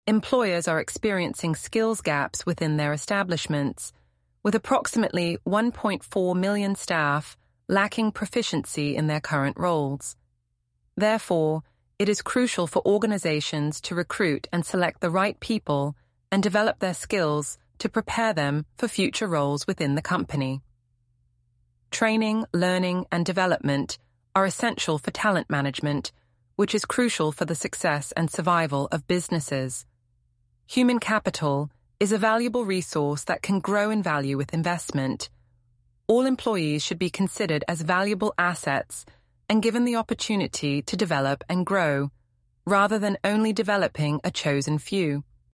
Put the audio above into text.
employers are experiencing skills gaps within their establishments, with approximately 1.4 million staff lacking proficiency in their current roles. Therefore, it is crucial for organizations to recruit and select the right people and develop their skills to prepare them for future roles within the company. Training, learning, and development are essential for talent management, which is crucial for the success and survival of businesses. Human capital is a valuable resource that can grow in value with investment. All employees should be considered as valuable assets and given the opportunity to develop and grow, rather than only developing a chosen few.